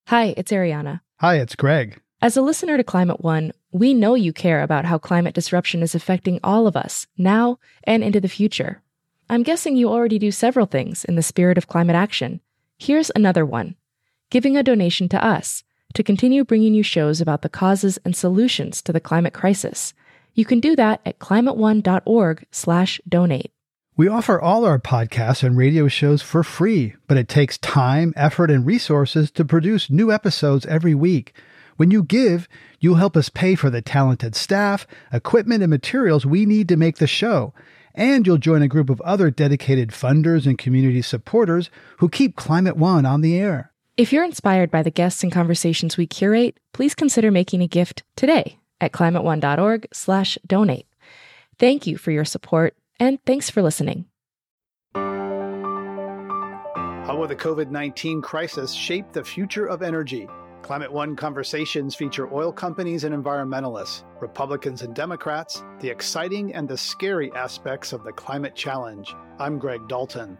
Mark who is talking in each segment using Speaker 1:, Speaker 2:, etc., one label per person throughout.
Speaker 1: Hi, it's Ariana.
Speaker 2: Hi, it's Greg.
Speaker 1: As a listener to Climate One, we know you care about how climate disruption is affecting all of us, now and into the future. I'm guessing you already do several things in the spirit of climate action. Here's another one: giving a donation to us to continue bringing you shows about the causes and solutions to the climate crisis. You can do that at climateone.org/donate.
Speaker 2: We offer all our podcasts and radio shows for free, but it takes time, effort, and resources to produce new episodes every week. When you give, you'll help us pay for the talented staff, equipment, and materials we need to make the show. And you'll join a group of other dedicated funders and community supporters who keep Climate One on the air.
Speaker 1: If you're inspired by the guests and conversations we curate, please consider making a gift today at climateone.org/donate. Thank you for your support, and thanks for listening.
Speaker 2: How will the COVID-19 crisis shape the future of energy? Climate One conversations feature oil companies and environmentalists, Republicans and Democrats, the exciting and the scary aspects of the climate challenge. I'm Greg Dalton.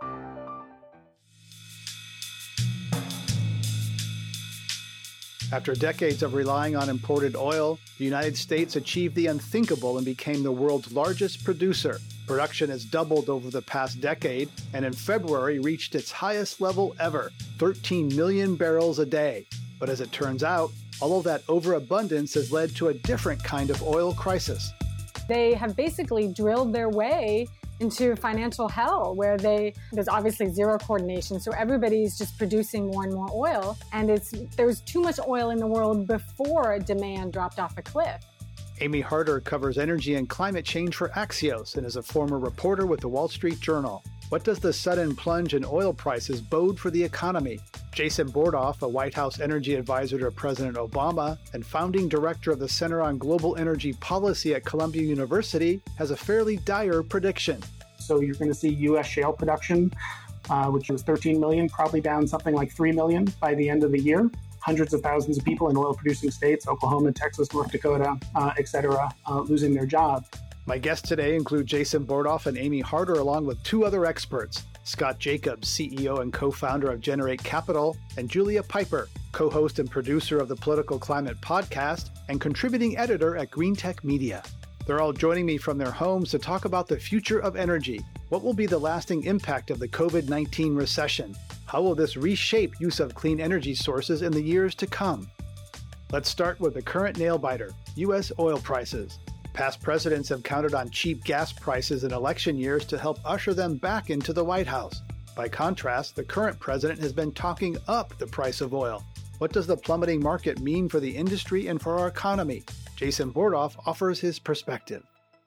Speaker 2: After decades of relying on imported oil, the United States achieved the unthinkable and became the world's largest producer. Production has doubled over the past decade, and in February reached its highest level ever, 13 million barrels a day. But as it turns out, all of that overabundance has led to a different kind of oil crisis.
Speaker 3: They have basically drilled their way into financial hell, where there's obviously zero coordination, so everybody's just producing more and more oil, and there's too much oil in the world before demand dropped off a cliff.
Speaker 2: Amy Harder covers energy and climate change for Axios and is a former reporter with the Wall Street Journal. What does the sudden plunge in oil prices bode for the economy? Jason Bordoff, a White House energy advisor to President Obama and founding director of the Center on Global Energy Policy at Columbia University, has a fairly dire prediction.
Speaker 4: So you're going to see U.S. shale production, which was 13 million, probably down something like 3 million by the end of the year. Hundreds of thousands of people in oil-producing states, Oklahoma, Texas, North Dakota, et cetera, losing their jobs.
Speaker 2: My guests today include Jason Bordoff and Amy Harder, along with two other experts, Scott Jacobs, CEO and co-founder of Generate Capital, and Julia Piper, co-host and producer of the Political Climate podcast and contributing editor at Green Tech Media. They're all joining me from their homes to talk about the future of energy. What will be the lasting impact of the COVID-19 recession? How will this reshape use of clean energy sources in the years to come? Let's start with the current nail-biter, U.S. oil prices. Past presidents have counted on cheap gas prices in election years to help usher them back into the White House. By contrast, the current president has been talking up the price of oil. What does the plummeting market mean for the industry and for our economy? Jason Bordoff offers his perspective.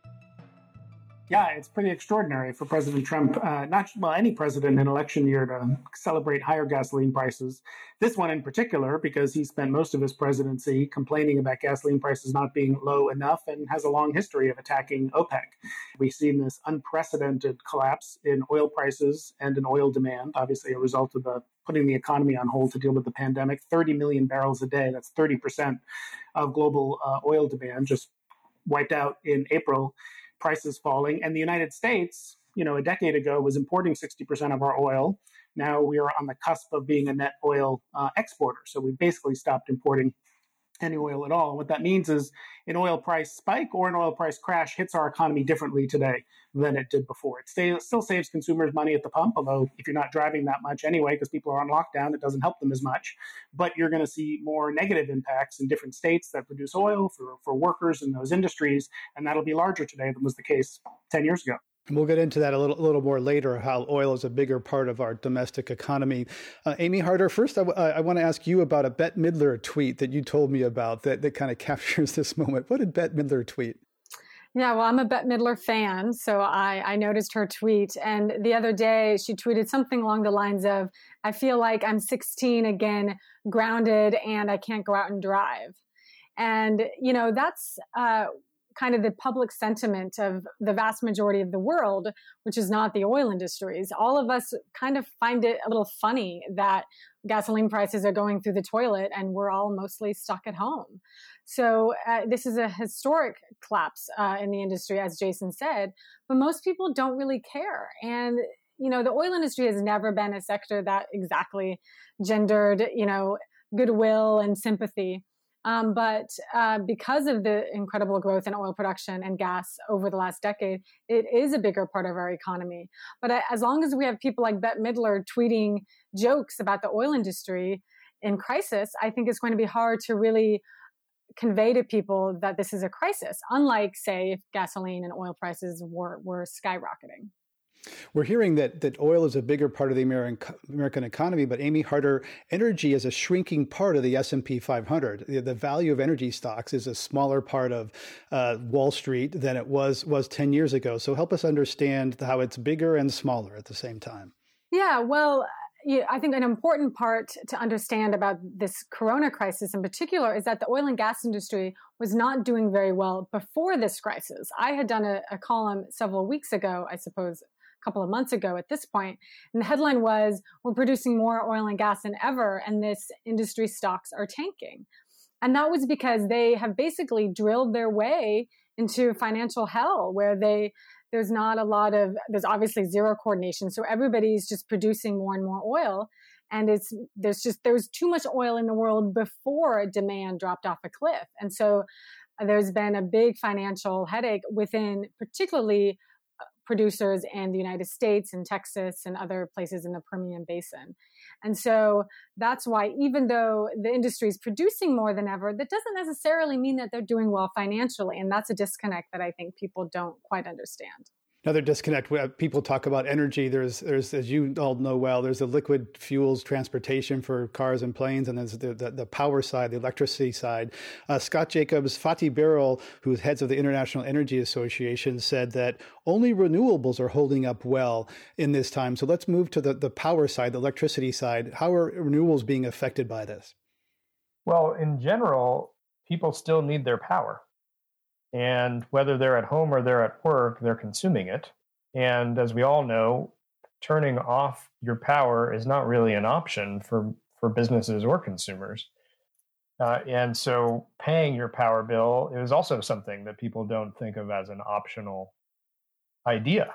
Speaker 4: Yeah, it's pretty extraordinary for President Trump, any president in election year, to celebrate higher gasoline prices. This one in particular, because he spent most of his presidency complaining about gasoline prices not being low enough and has a long history of attacking OPEC. We've seen this unprecedented collapse in oil prices and in oil demand, obviously a result of putting the economy on hold to deal with the pandemic. 30 million barrels a day, that's 30% of global oil demand, just wiped out in April. Prices falling. And the United States, a decade ago was importing 60% of our oil. Now we are on the cusp of being a net oil exporter. So we basically stopped importing any oil at all. And what that means is an oil price spike or an oil price crash hits our economy differently today than it did before. It still saves consumers money at the pump, although if you're not driving that much anyway, because people are on lockdown, it doesn't help them as much. But you're going to see more negative impacts in different states that produce oil for workers in those industries. And that'll be larger today than was the case 10 years ago.
Speaker 2: We'll get into that a little more later, how oil is a bigger part of our domestic economy. Amy Harder, first, I want to ask you about a Bette Midler tweet that you told me about that kind of captures this moment. What did Bette Midler tweet?
Speaker 3: Yeah, well, I'm a Bette Midler fan, so I noticed her tweet. And the other day, she tweeted something along the lines of, I feel like I'm 16 again, grounded, and I can't go out and drive. And, that's kind of the public sentiment of the vast majority of the world, which is not the oil industries. All of us kind of find it a little funny that gasoline prices are going through the toilet and we're all mostly stuck at home. So this is a historic collapse in the industry, as Jason said, but most people don't really care. And, the oil industry has never been a sector that exactly gendered, goodwill and sympathy. But because of the incredible growth in oil production and gas over the last decade, it is a bigger part of our economy. But as long as we have people like Bette Midler tweeting jokes about the oil industry in crisis, I think it's going to be hard to really convey to people that this is a crisis, unlike, say, if gasoline and oil prices were skyrocketing.
Speaker 2: We're hearing that oil is a bigger part of the American economy, but Amy Harder, energy is a shrinking part of the S&P 500. The value of energy stocks is a smaller part of Wall Street than it was 10 years ago. So help us understand how it's bigger and smaller at the same time.
Speaker 3: Yeah, well, I think an important part to understand about this corona crisis in particular is that the oil and gas industry was not doing very well before this crisis. I had done a column several weeks ago, I suppose, couple of months ago at this point. And the headline was, we're producing more oil and gas than ever, and this industry stocks are tanking. And that was because they have basically drilled their way into financial hell, where there's obviously zero coordination. So everybody's just producing more and more oil. And there was too much oil in the world before demand dropped off a cliff. And so there's been a big financial headache within particularly producers in the United States and Texas and other places in the Permian Basin. And so that's why, even though the industry is producing more than ever, that doesn't necessarily mean that they're doing well financially. And that's a disconnect that I think people don't quite understand.
Speaker 2: Another disconnect, people talk about energy. There's, as you all know well, there's the liquid fuels transportation for cars and planes, and there's the power side, the electricity side. Scott Jacobs, Fatih Birol, who's heads of the International Energy Association, said that only renewables are holding up well in this time. So let's move to the power side, the electricity side. How are renewables being affected by this?
Speaker 5: Well, in general, people still need their power. And whether they're at home or they're at work, they're consuming it. And as we all know, turning off your power is not really an option for businesses or consumers. And so paying your power bill is also something that people don't think of as an optional idea.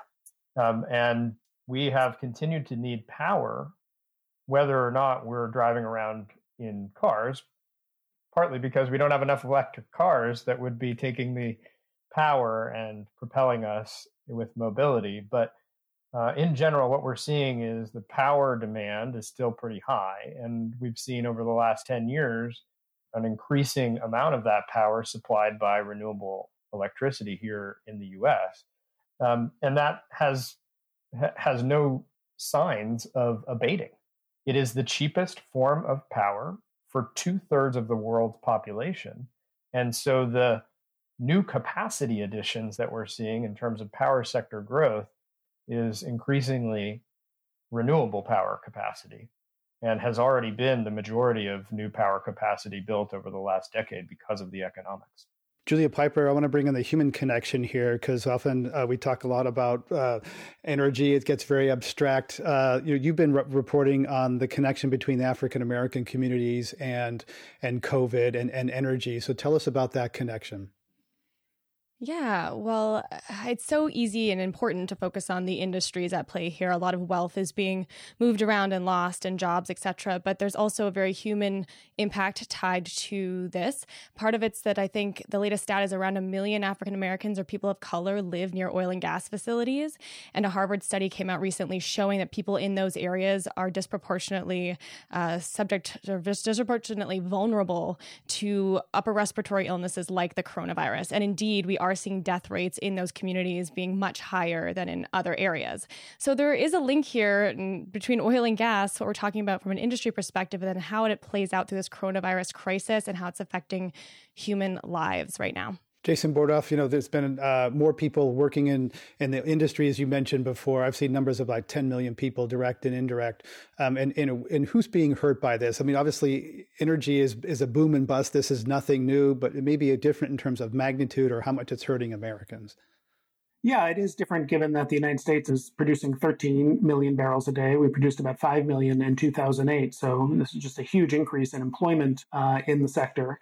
Speaker 5: And we have continued to need power, whether or not we're driving around in cars, partly because we don't have enough electric cars that would be taking the power and propelling us with mobility. But in general, what we're seeing is the power demand is still pretty high. And we've seen over the last 10 years an increasing amount of that power supplied by renewable electricity here in the US. And that has no signs of abating. It is the cheapest form of power for 2/3 of the world's population. And so the new capacity additions that we're seeing in terms of power sector growth is increasingly renewable power capacity, and has already been the majority of new power capacity built over the last decade because of the economics.
Speaker 2: Julia Pyper, I want to bring in the human connection here, because often we talk a lot about energy. It gets very abstract. You've been reporting on the connection between the African-American communities and COVID and energy. So tell us about that connection.
Speaker 6: Yeah, well, it's so easy and important to focus on the industries at play here. A lot of wealth is being moved around and lost, and jobs, etc. But there's also a very human impact tied to this. Part of it's that I think the latest stat is around 1 million African Americans or people of color live near oil and gas facilities. And a Harvard study came out recently showing that people in those areas are disproportionately disproportionately vulnerable to upper respiratory illnesses like the coronavirus. And indeed, we are seeing death rates in those communities being much higher than in other areas. So there is a link here between oil and gas, what we're talking about from an industry perspective, and then how it plays out through this coronavirus crisis and how it's affecting human lives right now.
Speaker 2: Jason Bordoff, there's been more people working in the industry, as you mentioned before. I've seen numbers of like 10 million people, direct and indirect. And who's being hurt by this? I mean, obviously, energy is a boom and bust. This is nothing new, but it may be different in terms of magnitude or how much it's hurting Americans.
Speaker 4: Yeah, it is different given that the United States is producing 13 million barrels a day. We produced about 5 million in 2008. So this is just a huge increase in employment in the sector.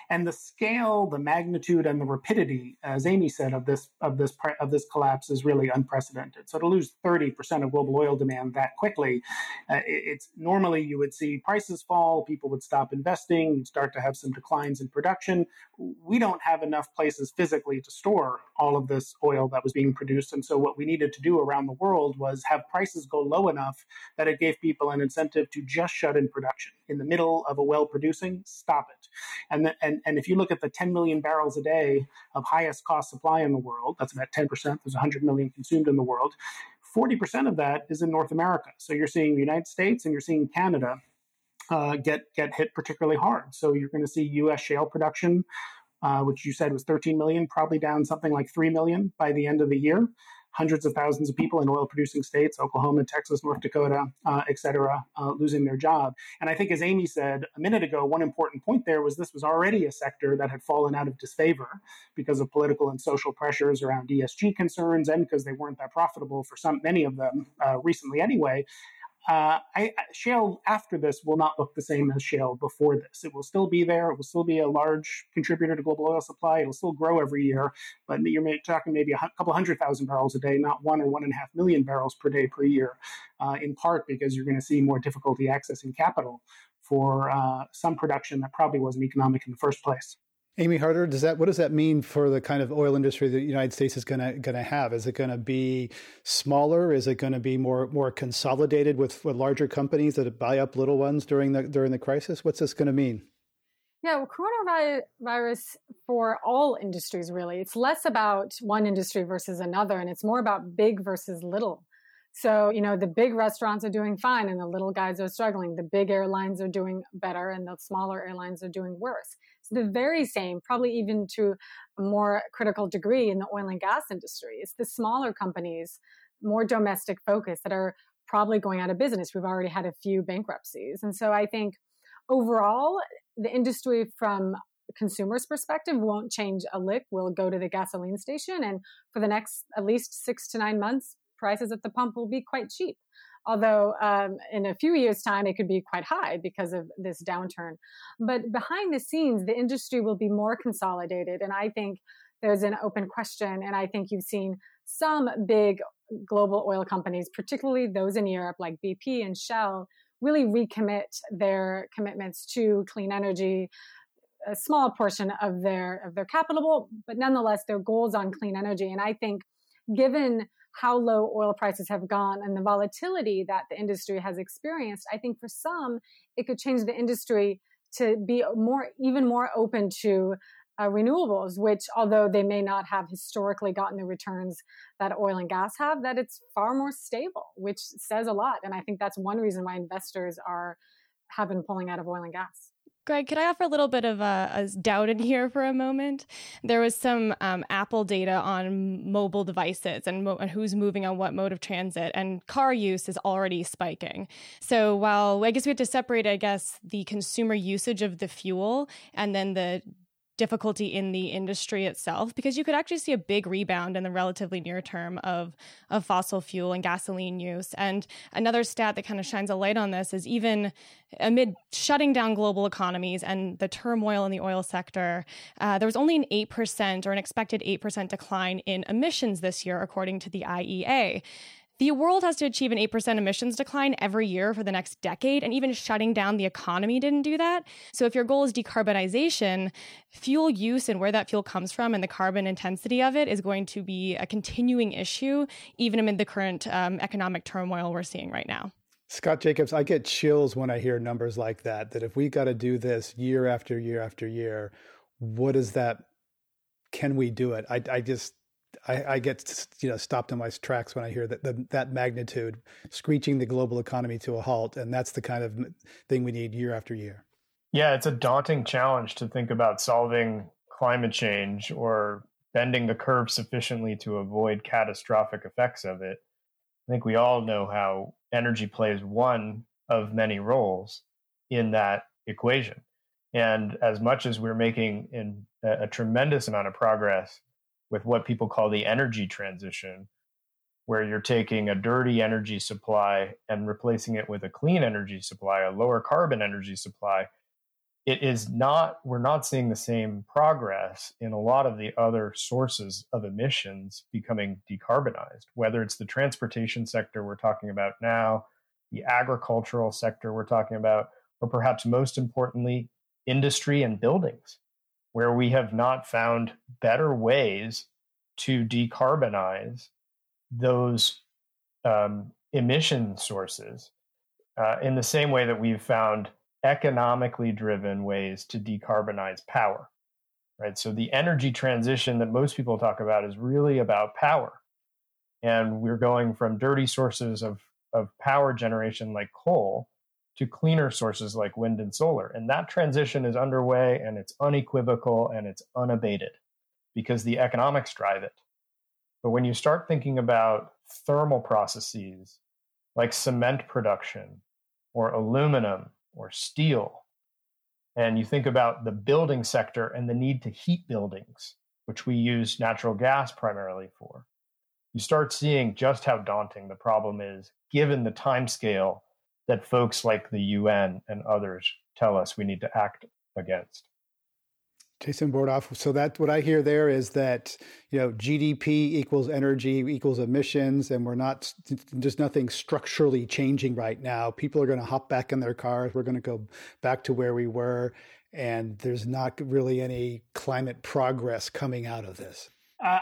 Speaker 4: And the scale, the magnitude, and the rapidity, as Amy said, of this collapse is really unprecedented. So to lose 30% of global oil demand that quickly, it's normally you would see prices fall, people would stop investing, you'd start to have some declines in production. We don't have enough places physically to store all of this oil that was being produced. And so what we needed to do around the world was have prices go low enough that it gave people an incentive to just shut in production. In the middle of a well producing, stop it. And if you look at the 10 million barrels a day of highest cost supply in the world, that's about 10%, there's 100 million consumed in the world, 40% of that is in North America. So you're seeing the United States and you're seeing Canada get hit particularly hard. So you're going to see U.S. shale production, which you said was 13 million, probably down something like 3 million by the end of the year. Hundreds of thousands of people in oil-producing states, Oklahoma, Texas, North Dakota, et cetera, losing their job. And I think, as Amy said a minute ago, one important point there was this was already a sector that had fallen out of disfavor because of political and social pressures around ESG concerns and because they weren't that profitable for many of them recently anyway. Shale after this will not look the same as shale before this. It will still be there. It will still be a large contributor to global oil supply. It will still grow every year, but you're talking maybe a couple 100,000 barrels a day, not 1 or 1.5 million barrels per day per year, in part because you're going to see more difficulty accessing capital for some production that probably wasn't economic in the first place.
Speaker 2: Amy Harder, what does that mean for the kind of oil industry that the United States is going to have? Is it going to be smaller? Is it going to be more consolidated with larger companies that buy up little ones during the crisis? What's this going to mean?
Speaker 3: Yeah, well, coronavirus for all industries, really. It's less about one industry versus another, and it's more about big versus little. So, the big restaurants are doing fine and the little guys are struggling. The big airlines are doing better and the smaller airlines are doing worse. It's the very same, probably even to a more critical degree in the oil and gas industry. It's the smaller companies, more domestic focus, that are probably going out of business. We've already had a few bankruptcies. And so I think overall, the industry from the consumer's perspective won't change a lick. We'll go to the gasoline station, and for the next at least 6 to 9 months, prices at the pump will be quite cheap. Although in a few years' time, it could be quite high because of this downturn. But behind the scenes, the industry will be more consolidated. And I think there's an open question. And I think you've seen some big global oil companies, particularly those in Europe like BP and Shell, really recommit their commitments to clean energy, a small portion of their capital, but nonetheless, their goals on clean energy. And I think given how low oil prices have gone and the volatility that the industry has experienced, I think for some, it could change the industry to be even more open to renewables, which, although they may not have historically gotten the returns that oil and gas have, that it's far more stable, which says a lot. And I think that's one reason why investors have been pulling out of oil and gas.
Speaker 6: Greg, could I offer a little bit of a doubt in here for a moment? There was some Apple data on mobile devices and who's moving on what mode of transit, and car use is already spiking. So while I guess we have to separate, the consumer usage of the fuel and then the difficulty in the industry itself, because you could actually see a big rebound in the relatively near term of fossil fuel and gasoline use. And another stat that kind of shines a light on this is even amid shutting down global economies and the turmoil in the oil sector, there was only an 8% or an expected 8% decline in emissions this year, according to the IEA. The world has to achieve an 8% emissions decline every year for the next decade, and even shutting down the economy didn't do that. So if your goal is decarbonization, fuel use and where that fuel comes from and the carbon intensity of it is going to be a continuing issue, even amid the current economic turmoil we're seeing right now.
Speaker 2: Scott Jacobs, I get chills when I hear numbers like that we got to do this year after year after year. What is that? Can we do it? I get stopped in my tracks when I hear that magnitude, screeching the global economy to a halt, and that's the kind of thing we need year after year.
Speaker 5: Yeah, it's a daunting challenge to think about solving climate change or bending the curve sufficiently to avoid catastrophic effects of it. I think we all know how energy plays one of many roles in that equation. And as much as we're making a tremendous amount of progress with what people call the energy transition, where you're taking a dirty energy supply and replacing it with a clean energy supply, a lower carbon energy supply, we're not seeing the same progress in a lot of the other sources of emissions becoming decarbonized, whether it's the transportation sector we're talking about now, the agricultural sector we're talking about, or perhaps most importantly, industry and buildings, where we have not found better ways to decarbonize those emission sources in the same way that we've found economically driven ways to decarbonize power, right? So the energy transition that most people talk about is really about power. And we're going from dirty sources of power generation like coal to cleaner sources like wind and solar. And that transition is underway, and it's unequivocal and it's unabated because the economics drive it. But when you start thinking about thermal processes like cement production or aluminum or steel, and you think about the building sector and the need to heat buildings, which we use natural gas primarily for, you start seeing just how daunting the problem is, given the timescale that folks like the UN and others tell us we need to act against.
Speaker 2: Jason Bordoff, so that what I hear there is that, GDP equals energy equals emissions, and there's nothing structurally changing right now. People are going to hop back in their cars. We're going to go back to where we were, and there's not really any climate progress coming out of this.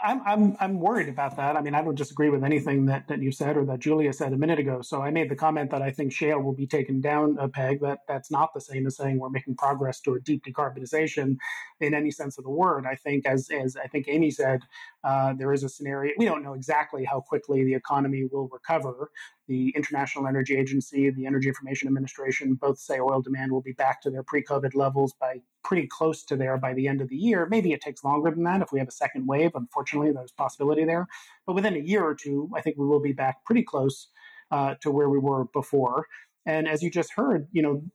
Speaker 4: I'm worried about that. I mean, I don't disagree with anything that you said or that Julia said a minute ago. So I made the comment that I think shale will be taken down a peg. That's not the same as saying we're making progress toward deep decarbonization in any sense of the word. I think, as I think Amy said, there is a scenario. We don't know exactly how quickly the economy will recover. The International Energy Agency, the Energy Information Administration, both say oil demand will be back to their pre-COVID levels by pretty close to there by the end of the year. Maybe it takes longer than that if we have a second wave. Unfortunately, there's possibility there. But within a year or two, I think we will be back pretty close to where we were before. And as you just heard,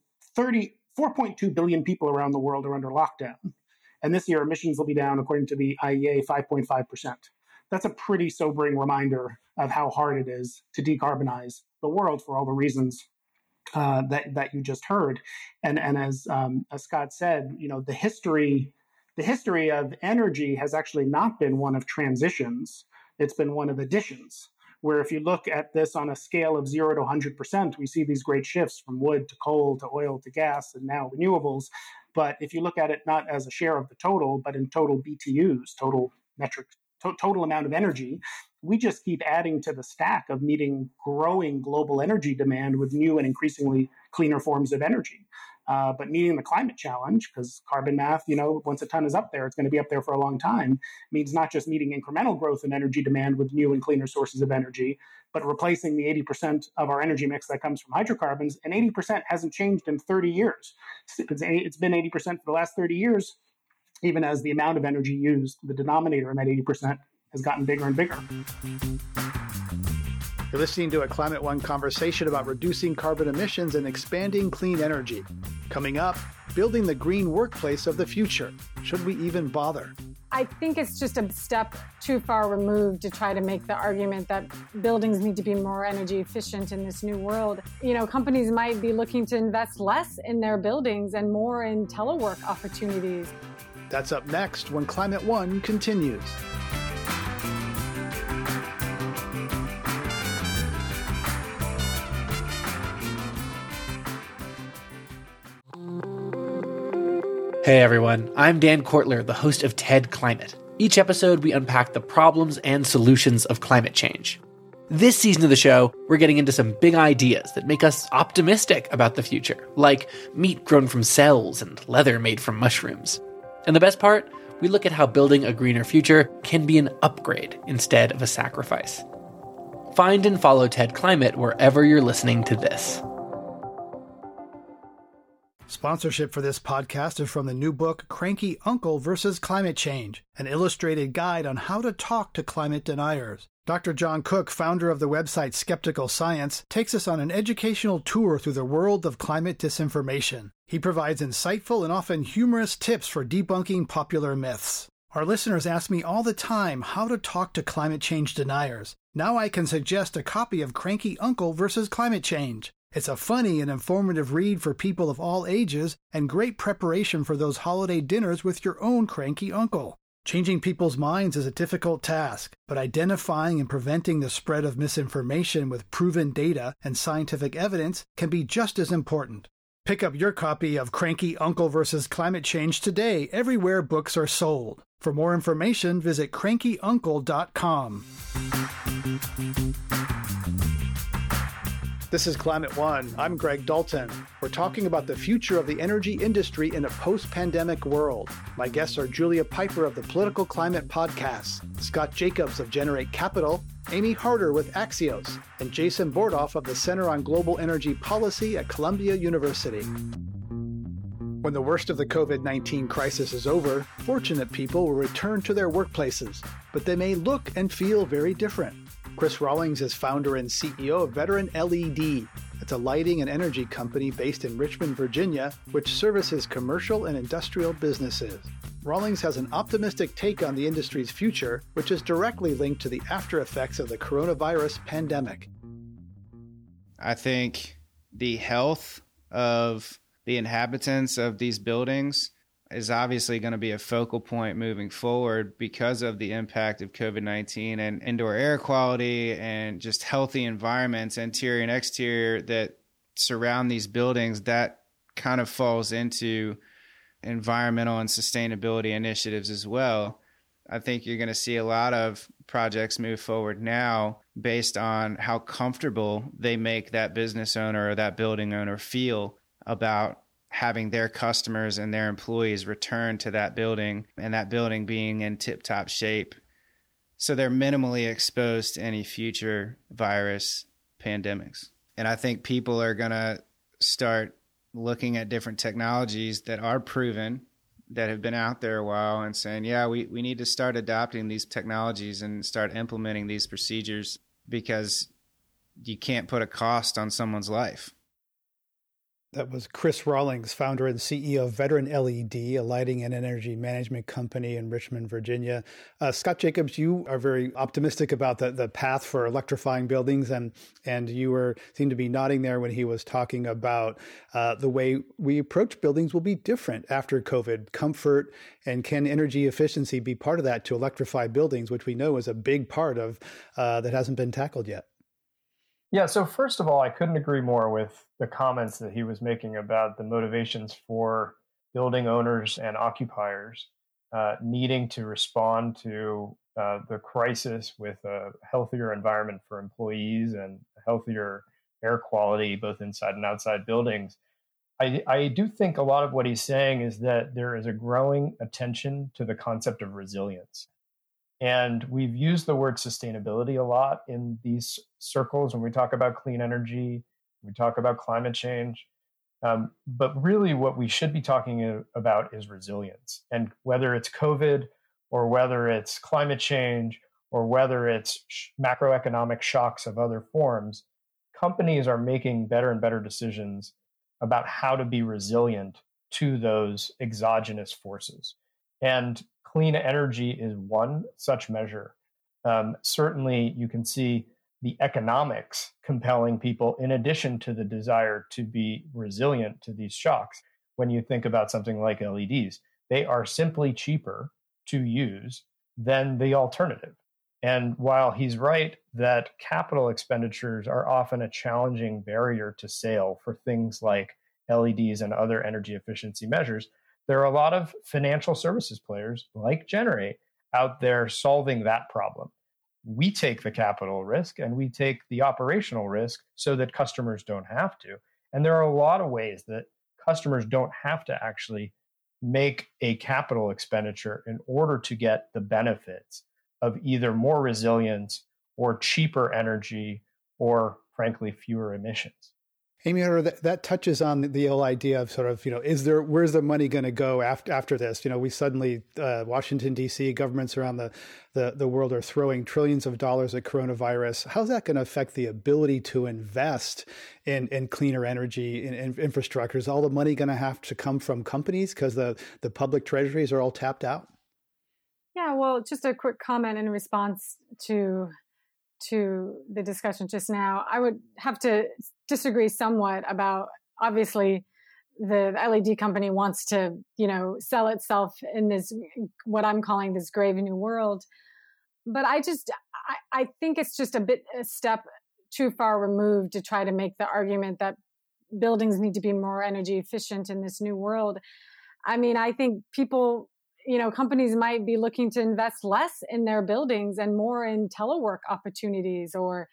Speaker 4: 4.2 billion people around the world are under lockdown. And this year, emissions will be down, according to the IEA, 5.5%. That's a pretty sobering reminder of how hard it is to decarbonize the world for all the reasons that you just heard. And as Scott said, the history of energy has actually not been one of transitions. It's been one of additions, where if you look at this on a scale of 0 to 100%, we see these great shifts from wood to coal to oil to gas and now renewables. But if you look at it not as a share of the total, but in total BTUs, total amount of energy, we just keep adding to the stack of meeting growing global energy demand with new and increasingly cleaner forms of energy. But meeting the climate challenge, because carbon math, once a ton is up there, it's going to be up there for a long time, means not just meeting incremental growth in energy demand with new and cleaner sources of energy, but replacing the 80% of our energy mix that comes from hydrocarbons. And 80% hasn't changed in 30 years. It's been 80% for the last 30 years, even as the amount of energy used, the denominator in that 80%, has gotten bigger and bigger.
Speaker 2: You're listening to a Climate One conversation about reducing carbon emissions and expanding clean energy. Coming up, building the green workplace of the future. Should we even bother?
Speaker 3: I think it's just a step too far removed to try to make the argument that buildings need to be more energy efficient in this new world. Companies might be looking to invest less in their buildings and more in telework opportunities.
Speaker 2: That's up next when Climate One continues.
Speaker 7: Hey everyone, I'm Dan Kortler, the host of TED Climate. Each episode, we unpack the problems and solutions of climate change. This season of the show, we're getting into some big ideas that make us optimistic about the future, like meat grown from cells and leather made from mushrooms. And the best part, we look at how building a greener future can be an upgrade instead of a sacrifice. Find and follow TED Climate wherever you're listening to this.
Speaker 2: Sponsorship for this podcast is from the new book, Cranky Uncle versus Climate Change, an illustrated guide on how to talk to climate deniers. Dr. John Cook, founder of the website Skeptical Science, takes us on an educational tour through the world of climate disinformation. He provides insightful and often humorous tips for debunking popular myths. Our listeners ask me all the time how to talk to climate change deniers. Now I can suggest a copy of Cranky Uncle versus Climate Change. It's a funny and informative read for people of all ages and great preparation for those holiday dinners with your own cranky uncle. Changing people's minds is a difficult task, but identifying and preventing the spread of misinformation with proven data and scientific evidence can be just as important. Pick up your copy of Cranky Uncle vs. Climate Change today everywhere books are sold. For more information, visit crankyuncle.com. This is Climate One. I'm Greg Dalton. We're talking about the future of the energy industry in a post-pandemic world. My guests are Julia Piper of the Political Climate Podcast, Scott Jacobs of Generate Capital, Amy Harder with Axios, and Jason Bordoff of the Center on Global Energy Policy at Columbia University. When the worst of the COVID-19 crisis is over, fortunate people will return to their workplaces, but they may look and feel very different. Chris Rawlings is founder and CEO of Veteran LED. It's a lighting and energy company based in Richmond, Virginia, which services commercial and industrial businesses. Rawlings has an optimistic take on the industry's future, which is directly linked to the after effects of the coronavirus pandemic.
Speaker 8: I think the health of the inhabitants of these buildings is obviously going to be a focal point moving forward because of the impact of COVID-19 and indoor air quality and just healthy environments, interior and exterior, that surround these buildings. That kind of falls into environmental and sustainability initiatives as well. I think you're going to see a lot of projects move forward now based on how comfortable they make that business owner or that building owner feel about having their customers and their employees return to that building and that building being in tip-top shape. So they're minimally exposed to any future virus pandemics. And I think people are going to start looking at different technologies that are proven, that have been out there a while, and saying, yeah, we need to start adopting these technologies and start implementing these procedures, because you can't put a cost on someone's life.
Speaker 2: That was Chris Rawlings, founder and CEO of Veteran LED, a lighting and energy management company in Richmond, Virginia. Scott Jacobs, you are very optimistic about the path for electrifying buildings, and you seemed to be nodding there when he was talking about the way we approach buildings will be different after COVID. Comfort and can energy efficiency be part of that to electrify buildings, which we know is a big part of that hasn't been tackled yet?
Speaker 5: Yeah, so first of all, I couldn't agree more with the comments that he was making about the motivations for building owners and occupiers needing to respond to the crisis with a healthier environment for employees and healthier air quality, both inside and outside buildings. I do think a lot of what he's saying is that there is a growing attention to the concept of resilience. And we've used the word sustainability a lot in these circles when we talk about clean energy, we talk about climate change. But really what we should be talking about is resilience. And whether it's COVID or whether it's climate change or whether it's macroeconomic shocks of other forms, companies are making better and better decisions about how to be resilient to those exogenous forces. And clean energy is one such measure. Certainly, you can see the economics compelling people in addition to the desire to be resilient to these shocks. When you think about something like LEDs, they are simply cheaper to use than the alternative. And while he's right that capital expenditures are often a challenging barrier to sale for things like LEDs and other energy efficiency measures, there are a lot of financial services players like Generate out there solving that problem. We take the capital risk and we take the operational risk so that customers don't have to. And there are a lot of ways that customers don't have to actually make a capital expenditure in order to get the benefits of either more resilience or cheaper energy or, frankly, fewer emissions.
Speaker 2: Amy, that touches on the whole idea of sort of, where's the money going to go after this? We suddenly, Washington, D.C., governments around the world are throwing trillions of dollars at coronavirus. How's that going to affect the ability to invest in cleaner energy, in infrastructure? Is all the money going to have to come from companies because the public treasuries are all tapped out?
Speaker 3: Yeah, well, just a quick comment in response to to the discussion just now, I would have to disagree somewhat about, obviously, the LED company wants to, sell itself in this, what I'm calling this grave new world. But I think it's just a step too far removed to try to make the argument that buildings need to be more energy efficient in this new world. I mean, I think people, companies might be looking to invest less in their buildings and more in telework opportunities or,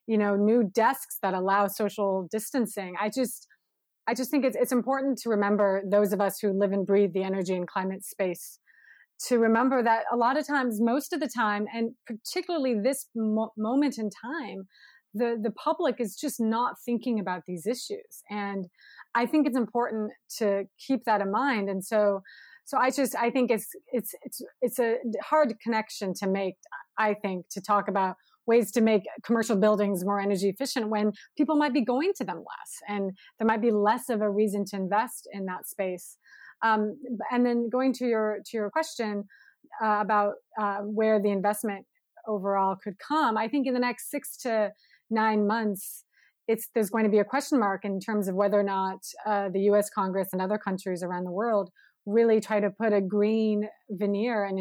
Speaker 3: new desks that allow social distancing. I just think it's important to remember, those of us who live and breathe the energy and climate space, to remember that a lot of times, most of the time, and particularly this moment in time, the public is just not thinking about these issues. And I think it's important to keep that in mind. And so I think it's a hard connection to make, I think, to talk about ways to make commercial buildings more energy efficient when people might be going to them less, and there might be less of a reason to invest in that space. And then going to your question about where the investment overall could come, I think in the next 6 to 9 months, there's going to be a question mark in terms of whether or not the U.S. Congress and other countries around the world really try to put a green veneer and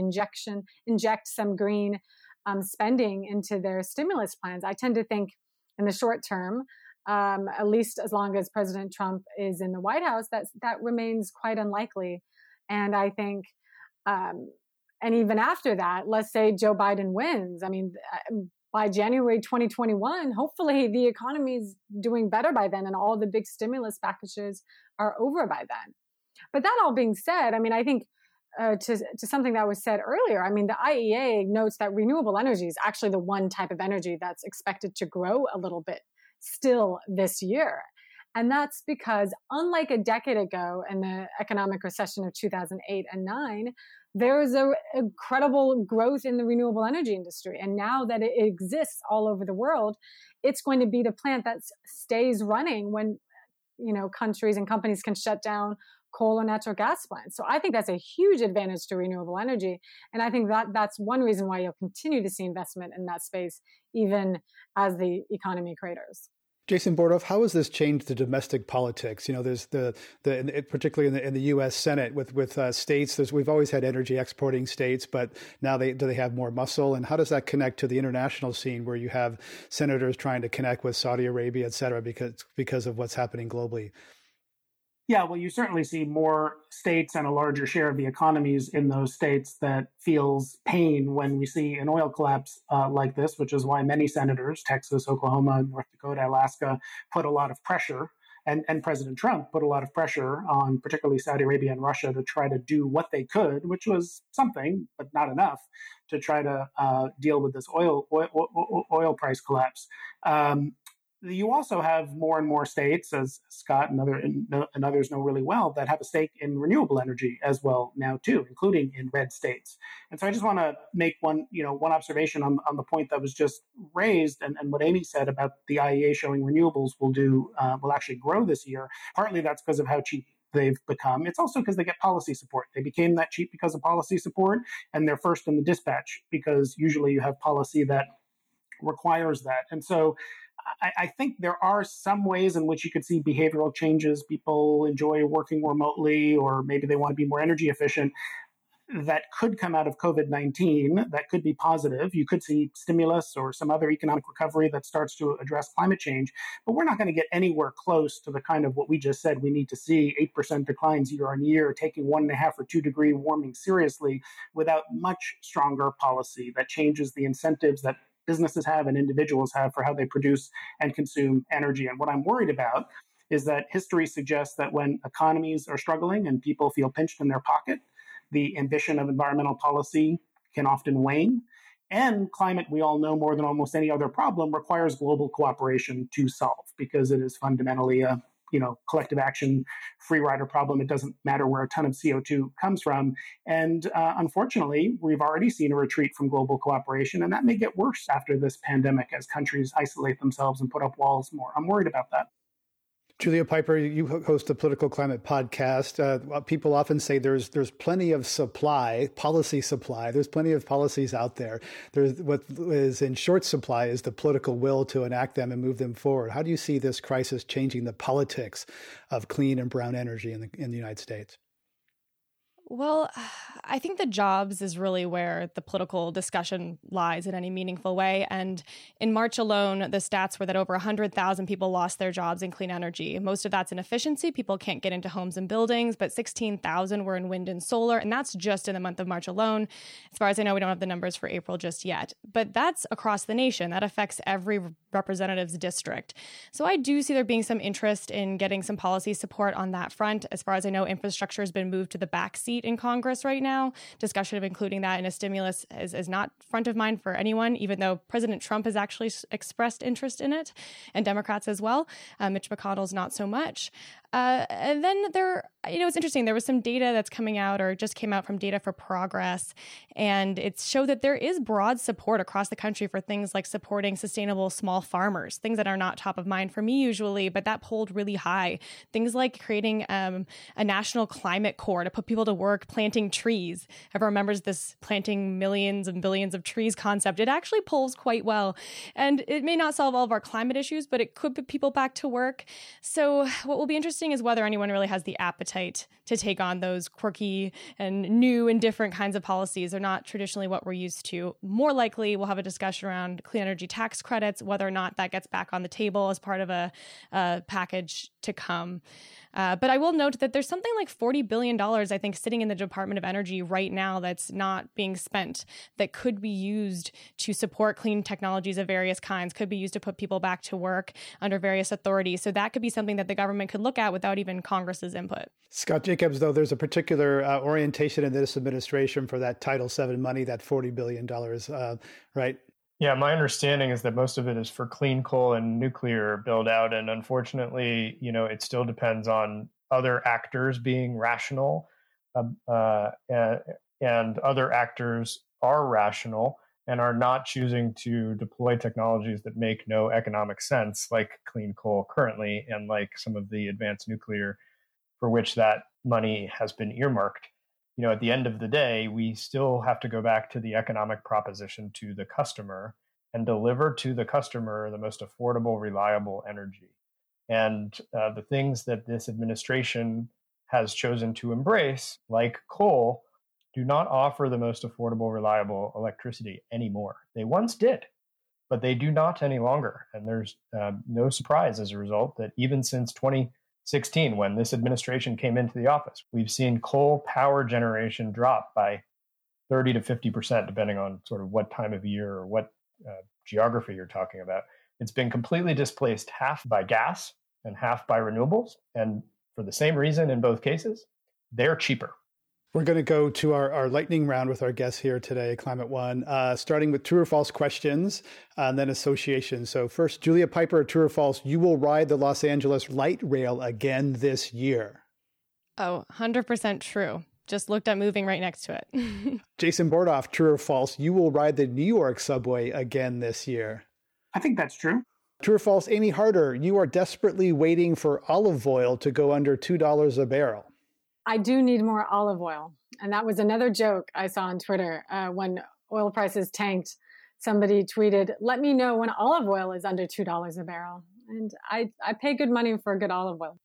Speaker 3: inject some green spending into their stimulus plans. I tend to think in the short term, at least as long as President Trump is in the White House, that remains quite unlikely. And I think, and even after that, let's say Joe Biden wins. I mean, by January 2021, hopefully the economy is doing better by then and all the big stimulus packages are over by then. But that all being said, I mean, I think to something that was said earlier, I mean, the IEA notes that renewable energy is actually the one type of energy that's expected to grow a little bit still this year. And that's because, unlike a decade ago in the economic recession of 2008 and 2009, there is an incredible growth in the renewable energy industry. And now that it exists all over the world, it's going to be the plant that stays running when, countries and companies can shut down coal or natural gas plants. So I think that's a huge advantage to renewable energy. And I think that's one reason why you'll continue to see investment in that space, even as the economy craters.
Speaker 2: Jason Bordoff, how has this changed the domestic politics? There's particularly in the U.S. Senate with states. We've always had energy exporting states, but now do they have more muscle? And how does that connect to the international scene, where you have senators trying to connect with Saudi Arabia, et cetera, because of what's happening globally?
Speaker 4: Yeah, well, you certainly see more states and a larger share of the economies in those states that feels pain when we see an oil collapse like this, which is why many senators, Texas, Oklahoma, North Dakota, Alaska, put a lot of pressure, and President Trump put a lot of pressure on particularly Saudi Arabia and Russia to try to do what they could, which was something, but not enough, to try to deal with this oil price collapse. You also have more and more states, as Scott and others know really well, that have a stake in renewable energy as well now too, including in red states. And so I just want to make one observation on the point that was just raised, and what Amy said about the IEA showing renewables will actually grow this year. Partly that's because of how cheap they've become. It's also because they get policy support. They became that cheap because of policy support, and they're first in the dispatch because usually you have policy that requires that. And so I think there are some ways in which you could see behavioral changes. People enjoy working remotely, or maybe they want to be more energy efficient. That could come out of COVID-19. That could be positive. You could see stimulus or some other economic recovery that starts to address climate change. But we're not going to get anywhere close to the kind of what we just said we need to see, 8% declines year on year, taking 1.5 or 2 degree warming seriously, without much stronger policy that changes the incentives that businesses have and individuals have for how they produce and consume energy. And what I'm worried about is that history suggests that when economies are struggling and people feel pinched in their pocket, the ambition of environmental policy can often wane. And climate, we all know more than almost any other problem, requires global cooperation to solve, because it is fundamentally a collective action, free rider problem. It doesn't matter where a ton of CO2 comes from. And unfortunately, we've already seen a retreat from global cooperation, and that may get worse after this pandemic as countries isolate themselves and put up walls more. I'm worried about that.
Speaker 2: Julia Piper, you host the Political Climate podcast. People often say there's plenty of policy supply. There's plenty of policies out there. What is in short supply is the political will to enact them and move them forward. How do you see this crisis changing the politics of clean and brown energy in the United States?
Speaker 6: Well, I think the jobs is really where the political discussion lies in any meaningful way. And in March alone, the stats were that over 100,000 people lost their jobs in clean energy. Most of that's in efficiency. People can't get into homes and buildings, but 16,000 were in wind and solar. And that's just in the month of March alone. As far as I know, we don't have the numbers for April just yet. But that's across the nation. That affects every representative's district. So I do see there being some interest in getting some policy support on that front. As far as I know, infrastructure has been moved to the back seat in Congress right now. Discussion of including that in a stimulus is not front of mind for anyone, even though President Trump has actually expressed interest in it, and Democrats as well. Mitch McConnell's not so much. And then it's interesting. There was some data that's coming out or just came out from Data for Progress, and it showed that there is broad support across the country for things like supporting sustainable small farmers, things that are not top of mind for me usually, but that polled really high. Things like creating a national climate corps to put people to work planting trees. Everyone remembers this planting millions and billions of trees concept. It actually polls quite well. And it may not solve all of our climate issues, but it could put people back to work. So what will be interesting is whether anyone really has the appetite to take on those quirky and new and different kinds of policies. They're not traditionally what we're used to. More likely, we'll have a discussion around clean energy tax credits, whether or not that gets back on the table as part of a package to come. But I will note that there's something like $40 billion, I think, sitting in the Department of Energy right now that's not being spent, that could be used to support clean technologies of various kinds, could be used to put people back to work under various authorities. So that could be something that the government could look at without even Congress's input.
Speaker 2: Scott Jacobs, though, there's a particular orientation in this administration for that Title VII money, that $40 billion, right?
Speaker 5: Yeah, my understanding is that most of it is for clean coal and nuclear build out. And unfortunately, it still depends on other actors being rational. And other actors are rational and are not choosing to deploy technologies that make no economic sense, like clean coal currently, and like some of the advanced nuclear for which that money has been earmarked. At the end of the day, we still have to go back to the economic proposition to the customer and deliver to the customer the most affordable, reliable energy. And the things that this administration has chosen to embrace, like coal, do not offer the most affordable, reliable electricity anymore. They once did, but they do not any longer. And there's no surprise as a result that even since 2016, when this administration came into the office, we've seen coal power generation drop by 30 to 50%, depending on sort of what time of year or what geography you're talking about. It's been completely displaced, half by gas and half by renewables. And for the same reason in both cases, they're cheaper.
Speaker 2: We're going to go to our lightning round with our guests here today, Climate One, starting with true or false questions, and then association. So first, Julia Piper, true or false, you will ride the Los Angeles light rail again this year.
Speaker 6: Oh, 100% true. Just looked at moving right next to it.
Speaker 2: Jason Bordoff, true or false, you will ride the New York subway again this year.
Speaker 4: I think that's true.
Speaker 2: True or false, Amy Harder, you are desperately waiting for olive oil to go under $2 a barrel.
Speaker 3: I do need more olive oil. And that was another joke I saw on Twitter when oil prices tanked. Somebody tweeted, let me know when olive oil is under $2 a barrel. And I pay good money for good olive oil.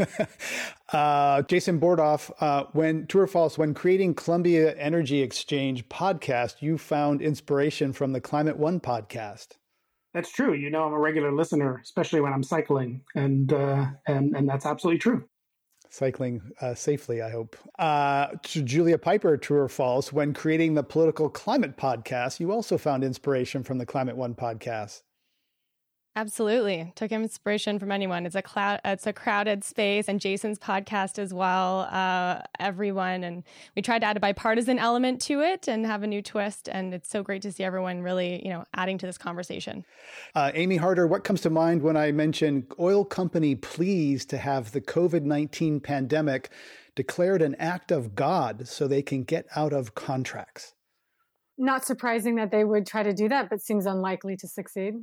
Speaker 2: Jason Bordoff, true or false, when creating Columbia Energy Exchange podcast, you found inspiration from the Climate One podcast.
Speaker 4: That's true. I'm a regular listener, especially when I'm cycling. And that's absolutely true.
Speaker 2: Cycling safely, I hope. To Julia Piper, true or false, when creating the Political Climate podcast, you also found inspiration from the Climate One podcast.
Speaker 6: Absolutely. Took inspiration from anyone. It's a crowded space, and Jason's podcast as well, everyone. And we tried to add a bipartisan element to it and have a new twist. And it's so great to see everyone really, adding to this conversation.
Speaker 2: Amy Harder, what comes to mind when I mention oil company pleased to have the COVID-19 pandemic declared an act of God so they can get out of contracts?
Speaker 3: Not surprising that they would try to do that, but seems unlikely to succeed.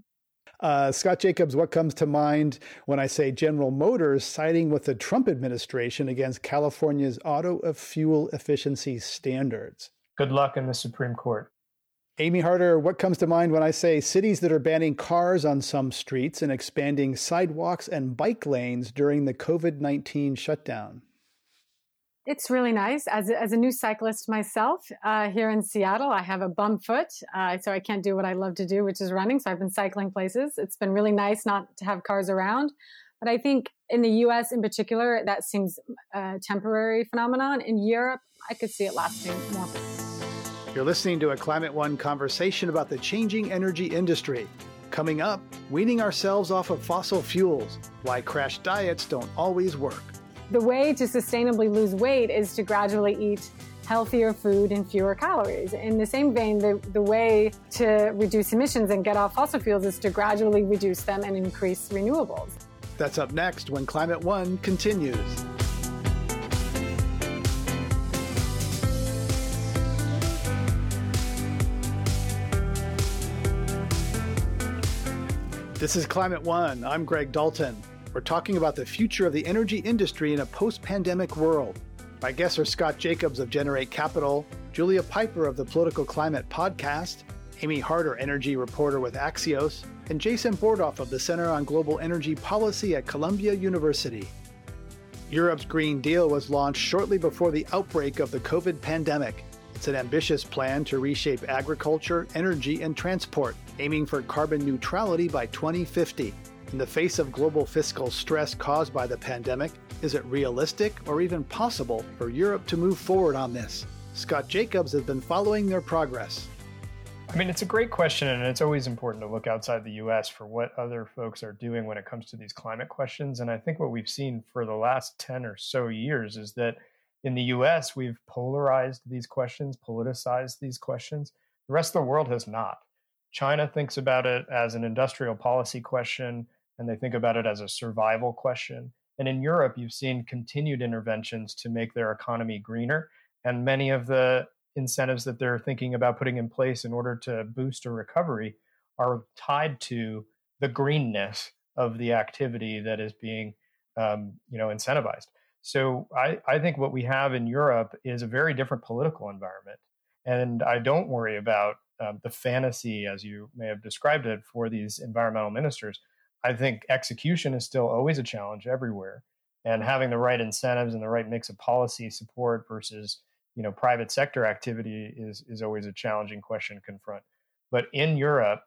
Speaker 2: Scott Jacobs, what comes to mind when I say General Motors siding with the Trump administration against California's auto fuel efficiency standards?
Speaker 5: Good luck in the Supreme Court.
Speaker 2: Amy Harder, what comes to mind when I say cities that are banning cars on some streets and expanding sidewalks and bike lanes during the COVID-19 shutdown?
Speaker 3: It's really nice. As a new cyclist myself, here in Seattle, I have a bum foot, so I can't do what I love to do, which is running. So I've been cycling places. It's been really nice not to have cars around. But I think in the US in particular, that seems a temporary phenomenon. In Europe, I could see it lasting more.
Speaker 2: You're listening to a Climate One conversation about the changing energy industry. Coming up, weaning ourselves off of fossil fuels, why crash diets don't always work.
Speaker 3: The way to sustainably lose weight is to gradually eat healthier food and fewer calories. In the same vein, the way to reduce emissions and get off fossil fuels is to gradually reduce them and increase renewables.
Speaker 2: That's up next when Climate One continues. This is Climate One. I'm Greg Dalton. We're talking about the future of the energy industry in a post-pandemic world. My guests are Scott Jacobs of Generate Capital, Julia Piper of the Political Climate Podcast, Amy Harder, energy reporter with Axios, and Jason Bordoff of the Center on Global Energy Policy at Columbia University. Europe's Green Deal was launched shortly before the outbreak of the COVID pandemic. It's an ambitious plan to reshape agriculture, energy, and transport, aiming for carbon neutrality by 2050. In the face of global fiscal stress caused by the pandemic, is it realistic or even possible for Europe to move forward on this? Scott Jacobs has been following their progress.
Speaker 5: I mean, it's a great question, and it's always important to look outside the U.S. for what other folks are doing when it comes to these climate questions. And I think what we've seen for the last 10 or so years is that in the U.S., we've polarized these questions, politicized these questions. The rest of the world has not. China thinks about it as an industrial policy question, and they think about it as a survival question. And in Europe, you've seen continued interventions to make their economy greener. And many of the incentives that they're thinking about putting in place in order to boost a recovery are tied to the greenness of the activity that is being incentivized. So I think what we have in Europe is a very different political environment. And I don't worry about the fantasy, as you may have described it, for these environmental ministers. I think execution is still always a challenge everywhere. And having the right incentives and the right mix of policy support versus private sector activity is always a challenging question to confront. But in Europe,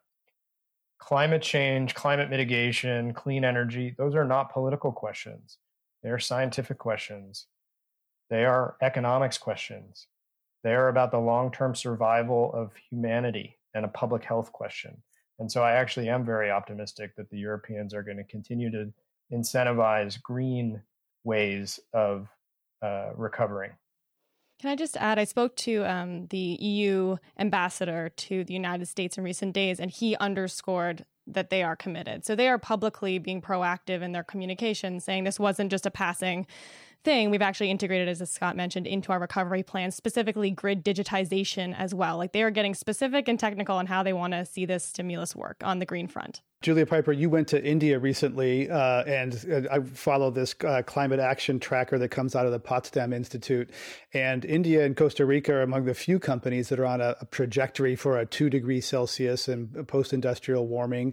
Speaker 5: climate change, climate mitigation, clean energy, those are not political questions. They're scientific questions. They are economics questions. They are about the long-term survival of humanity and a public health question. And so I actually am very optimistic that the Europeans are going to continue to incentivize green ways of recovering.
Speaker 6: Can I just add, I spoke to the EU ambassador to the United States in recent days, and he underscored that they are committed. So they are publicly being proactive in their communication, saying this wasn't just a passing thing. We've actually integrated, as Scott mentioned, into our recovery plan, specifically grid digitization as well. Like they are getting specific and technical on how they want to see this stimulus work on the green front.
Speaker 2: Julia Piper, you went to India recently, and I follow this climate action tracker that comes out of the Potsdam Institute. And India and Costa Rica are among the few companies that are on a trajectory for a 2 degrees Celsius and post-industrial warming.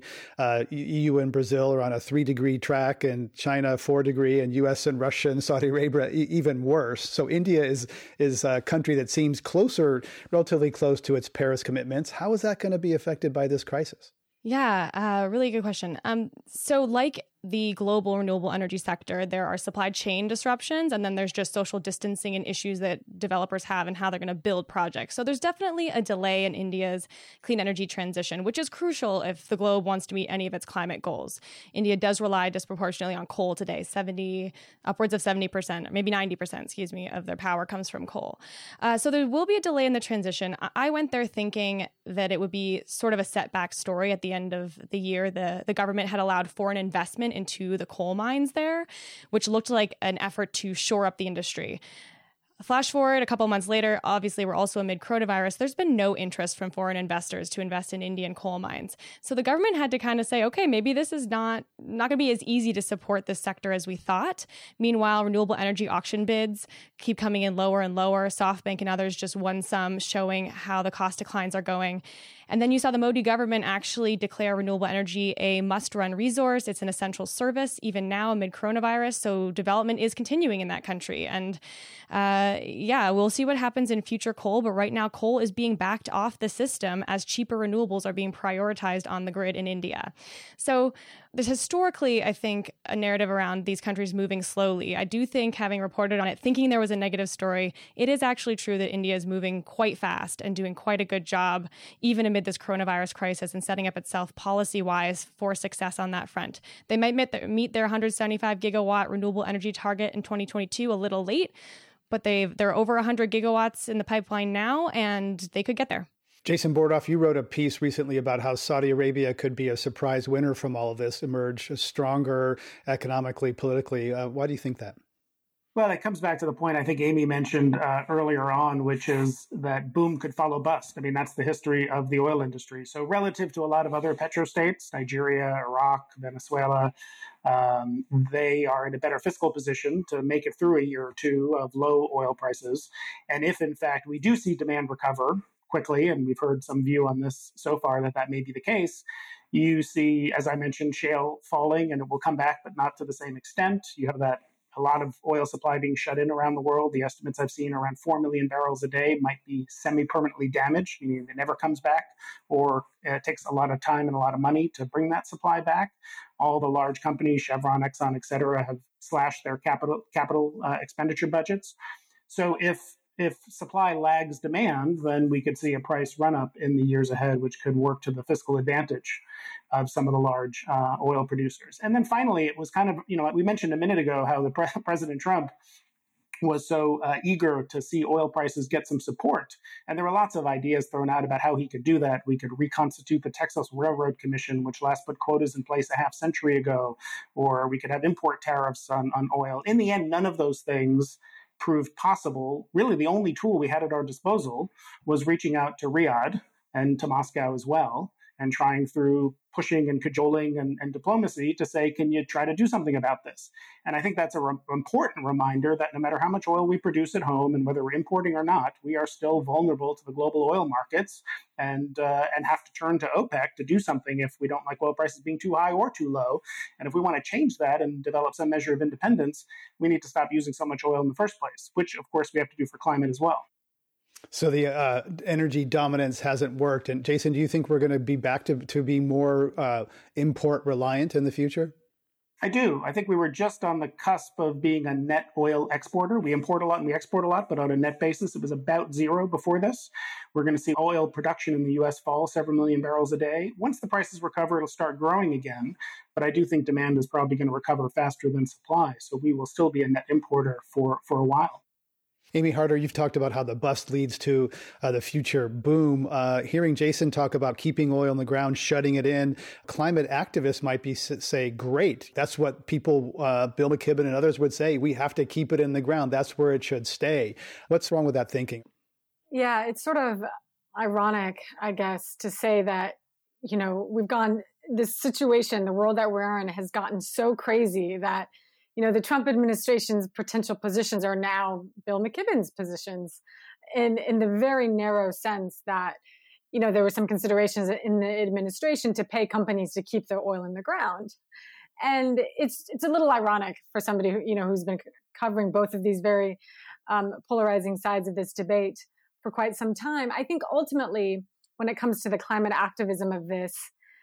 Speaker 2: EU and Brazil are on a 3-degree track, and China 4-degree, and US and Russia and Saudi Arabia even worse. So India is a country that seems relatively close to its Paris commitments. How is that going to be affected by this crisis?
Speaker 6: Yeah, really good question. So like the global renewable energy sector, there are supply chain disruptions, and then there's just social distancing and issues that developers have and how they're going to build projects. So there's definitely a delay in India's clean energy transition, which is crucial if the globe wants to meet any of its climate goals. India does rely disproportionately on coal today. Upwards of 70%, or maybe 90%, of their power comes from coal. So there will be a delay in the transition. I went there thinking that it would be sort of a setback story at the end of the year. The government had allowed foreign investment into the coal mines there, which looked like an effort to shore up the industry. Flash forward a couple months later, obviously we're also amid coronavirus. There's been no interest from foreign investors to invest in Indian coal mines. So the government had to kind of say, okay, maybe this is not going to be as easy to support this sector as we thought. Meanwhile, renewable energy auction bids keep coming in lower and lower. SoftBank and others just won some, showing how the cost declines are going. And then you saw the Modi government actually declare renewable energy a must-run resource. It's an essential service, even now amid coronavirus. So development is continuing in that country. And we'll see what happens in future coal. But right now, coal is being backed off the system as cheaper renewables are being prioritized on the grid in India. So there's historically, I think, a narrative around these countries moving slowly. I do think, having reported on it, thinking there was a negative story, it is actually true that India is moving quite fast and doing quite a good job, even amid this coronavirus crisis, and setting up itself policy-wise for success on that front. They might meet their 175 gigawatt renewable energy target in 2022 a little late, but they're over 100 gigawatts in the pipeline now, and they could get there.
Speaker 2: Jason Bordoff, you wrote a piece recently about how Saudi Arabia could be a surprise winner from all of this, emerge stronger economically, politically. Why do you think that?
Speaker 4: Well, it comes back to the point I think Amy mentioned earlier on, which is that boom could follow bust. I mean, that's the history of the oil industry. So relative to a lot of other petrostates, Nigeria, Iraq, Venezuela, they are in a better fiscal position to make it through a year or two of low oil prices. And if, in fact, we do see demand recover quickly, and we've heard some view on this so far that may be the case, you see, as I mentioned, shale falling, and it will come back, but not to the same extent. You have a lot of oil supply being shut in around the world. The estimates I've seen around 4 million barrels a day might be semi-permanently damaged, meaning it never comes back, or it takes a lot of time and a lot of money to bring that supply back. All the large companies, Chevron, Exxon, et cetera, have slashed their capital expenditure budgets. So if supply lags demand, then we could see a price run up in the years ahead, which could work to the fiscal advantage of some of the large oil producers. And then finally, it was kind of, we mentioned a minute ago how the President Trump was so eager to see oil prices get some support. And there were lots of ideas thrown out about how he could do that. We could reconstitute the Texas Railroad Commission, which last put quotas in place a half century ago, or we could have import tariffs on oil. In the end, none of those things proved possible. Really, the only tool we had at our disposal was reaching out to Riyadh and to Moscow as well, and trying through pushing and cajoling and diplomacy to say, can you try to do something about this? And I think that's an important reminder that no matter how much oil we produce at home and whether we're importing or not, we are still vulnerable to the global oil markets and have to turn to OPEC to do something if we don't like oil prices being too high or too low. And if we want to change that and develop some measure of independence, we need to stop using so much oil in the first place, which of course we have to do for climate as well.
Speaker 2: So the energy dominance hasn't worked. And Jason, do you think we're going to be back to being more import reliant in the future?
Speaker 4: I do. I think we were just on the cusp of being a net oil exporter. We import a lot and we export a lot, but on a net basis, it was about zero before this. We're going to see oil production in the U.S. fall several million barrels a day. Once the prices recover, it'll start growing again. But I do think demand is probably going to recover faster than supply. So we will still be a net importer for a while.
Speaker 2: Amy Harder, you've talked about how the bust leads to the future boom. Hearing Jason talk about keeping oil in the ground, shutting it in, climate activists might say, great. That's what people, Bill McKibben and others would say. We have to keep it in the ground. That's where it should stay. What's wrong with that thinking? Yeah,
Speaker 3: it's sort of ironic, I guess, to say that, we've gone, this situation, the world that we're in has gotten so crazy that the Trump administration's potential positions are now Bill McKibben's positions in the very narrow sense that, there were some considerations in the administration to pay companies to keep their oil in the ground. And it's a little ironic for somebody who's been covering both of these very polarizing sides of this debate for quite some time. I think ultimately, when it comes to the climate activism of this,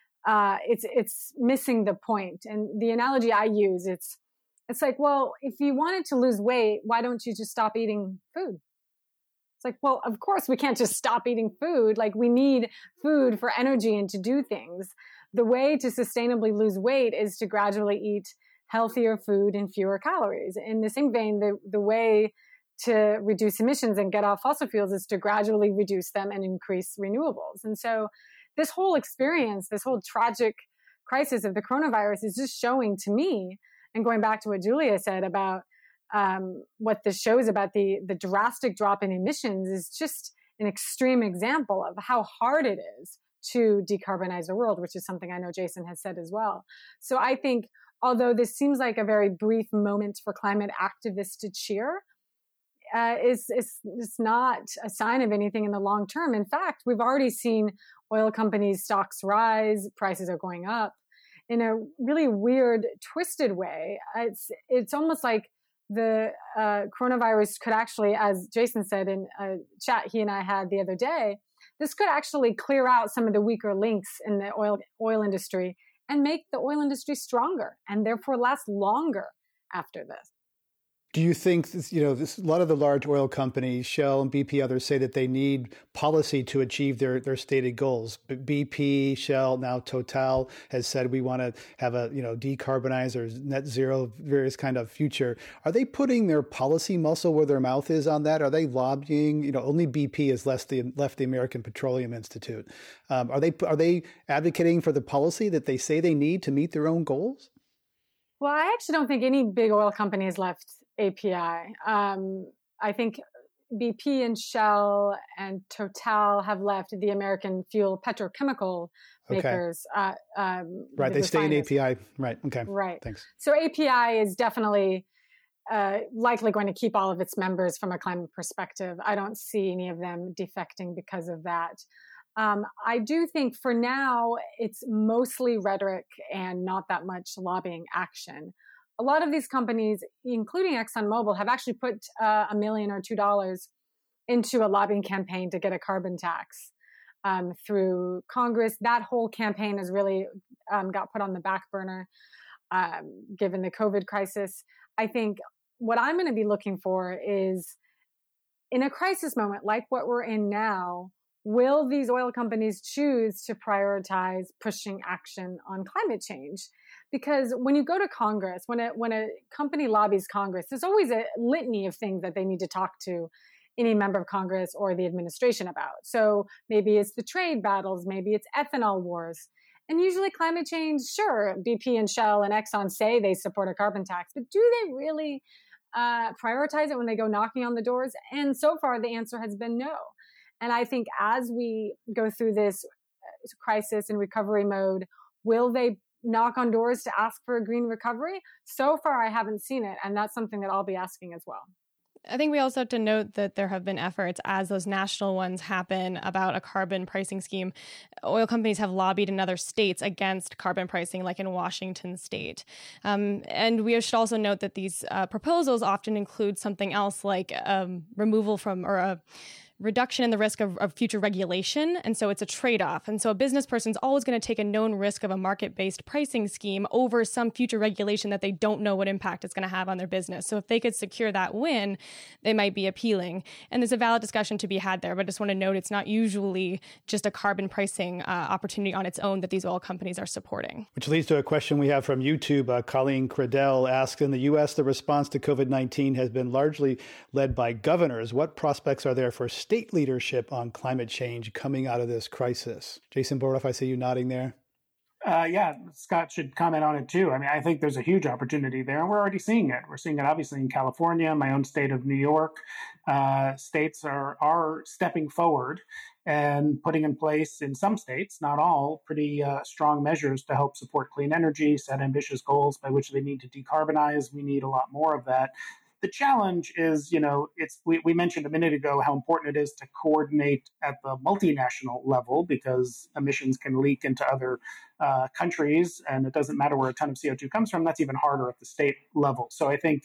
Speaker 3: it's missing the point. And the analogy I use, it's like, well, if you wanted to lose weight, why don't you just stop eating food? It's like, well, of course we can't just stop eating food. Like, we need food for energy and to do things. The way to sustainably lose weight is to gradually eat healthier food and fewer calories. In the same vein, the way to reduce emissions and get off fossil fuels is to gradually reduce them and increase renewables. And so this whole experience, this whole tragic crisis of the coronavirus is just showing to me, and going back to what Julia said about what this shows about the drastic drop in emissions is just an extreme example of how hard it is to decarbonize the world, which is something I know Jason has said as well. So I think, although this seems like a very brief moment for climate activists to cheer, it's not a sign of anything in the long term. In fact, we've already seen oil companies' stocks rise, prices are going up in a really weird, twisted way. It's almost like the coronavirus could actually, as Jason said in a chat he and I had the other day, this could actually clear out some of the weaker links in the oil industry and make the oil industry stronger and therefore last longer after this.
Speaker 2: Do you think, a lot of the large oil companies, Shell and BP, others say that they need policy to achieve their stated goals? BP, Shell, now Total has said we want to have a, decarbonize or net zero, various kind of future. Are they putting their policy muscle where their mouth is on that? Are they lobbying? Only BP has left the American Petroleum Institute. Are they advocating for the policy that they say they need to meet their own goals?
Speaker 3: Well, I actually don't think any big oil company has left API. I think BP and Shell and Total have left the American fuel petrochemical makers.
Speaker 2: Right, they stay in API. Right, okay.
Speaker 3: Right.
Speaker 2: Thanks.
Speaker 3: So API is definitely likely going to keep all of its members from a climate perspective. I don't see any of them defecting because of that. I do think for now, it's mostly rhetoric and not that much lobbying action. A lot of these companies, including ExxonMobil, have actually put $1 million or $2 million into a lobbying campaign to get a carbon tax through Congress. That whole campaign has really got put on the back burner given the COVID crisis. I think what I'm going to be looking for is, in a crisis moment like what we're in now, will these oil companies choose to prioritize pushing action on climate change? Because when you go to Congress, when a company lobbies Congress, there's always a litany of things that they need to talk to any member of Congress or the administration about. So maybe it's the trade battles, maybe it's ethanol wars. And usually climate change, sure, BP and Shell and Exxon say they support a carbon tax, but do they really prioritize it when they go knocking on the doors? And so far, the answer has been no. And I think as we go through this crisis and recovery mode, will they knock on doors to ask for a green recovery? So far, I haven't seen it. And that's something that I'll be asking as well.
Speaker 6: I think we also have to note that there have been efforts, as those national ones happen, about a carbon pricing scheme. Oil companies have lobbied in other states against carbon pricing, like in Washington state. And we should also note that these proposals often include something else like removal from or a reduction in the risk of future regulation. And so it's a trade-off. And so a business person's always going to take a known risk of a market-based pricing scheme over some future regulation that they don't know what impact it's going to have on their business. So if they could secure that win, they might be appealing. And there's a valid discussion to be had there. But I just want to note it's not usually just a carbon pricing opportunity on its own that these oil companies are supporting.
Speaker 2: Which leads to a question we have from YouTube. Colleen Cradell asks, in the U.S., the response to COVID-19 has been largely led by governors. What prospects are there for state leadership on climate change coming out of this crisis? Jason Bordoff, I see you nodding there.
Speaker 4: Yeah, Scott should comment on it too. I mean, I think there's a huge opportunity there, and we're already seeing it. We're seeing it obviously in California, my own state of New York. States are stepping forward and putting in place, in some states, not all, pretty strong measures to help support clean energy, set ambitious goals by which they need to decarbonize. We need a lot more of that. The challenge is, we mentioned a minute ago how important it is to coordinate at the multinational level because emissions can leak into other countries, and it doesn't matter where a ton of CO2 comes from. That's even harder at the state level. So I think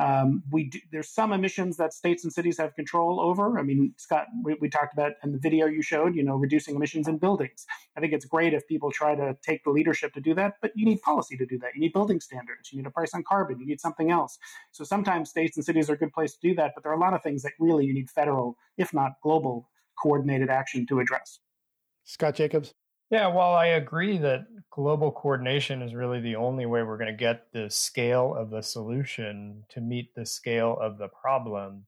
Speaker 4: there's some emissions that states and cities have control over. I mean, Scott, we talked about in the video you showed, reducing emissions in buildings. I think it's great if people try to take the leadership to do that, but you need policy to do that. You need building standards. You need a price on carbon. You need something else. So sometimes states and cities are a good place to do that, but there are a lot of things that really you need federal, if not global, coordinated action to address.
Speaker 2: Scott Jacobs.
Speaker 5: Yeah, well, I agree that global coordination is really the only way we're going to get the scale of the solution to meet the scale of the problem.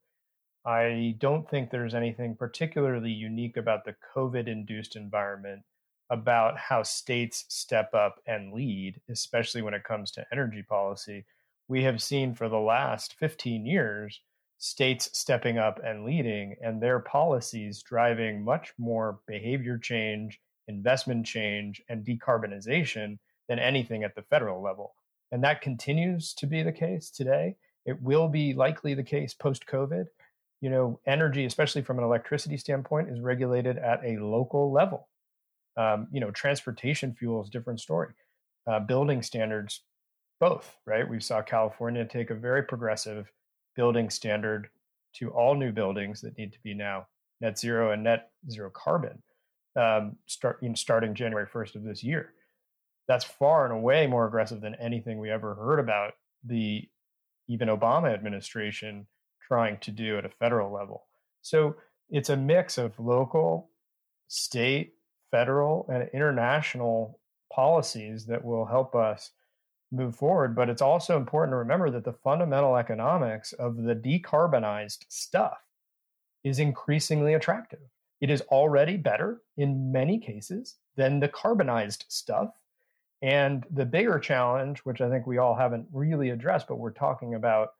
Speaker 5: I don't think there's anything particularly unique about the COVID-induced environment about how states step up and lead, especially when it comes to energy policy. we have seen for the last 15 years states stepping up and leading, and their policies driving much more behavior change, investment change, and decarbonization than anything at the federal level. And that continues to be the case today. It will be likely the case post-COVID. Energy, especially from an electricity standpoint, is regulated at a local level. Transportation fuel is a different story. Building standards, both, right? We saw California take a very progressive building standard to all new buildings that need to be now net zero and net zero carbon, starting January 1st of this year. That's far and away more aggressive than anything we ever heard about the even Obama administration trying to do at a federal level. So it's a mix of local, state, federal, and international policies that will help us move forward. But it's also important to remember that the fundamental economics of the decarbonized stuff is increasingly attractive. It is already better in many cases than the carbonized stuff. And the bigger challenge, which I think we all haven't really addressed, but we're talking about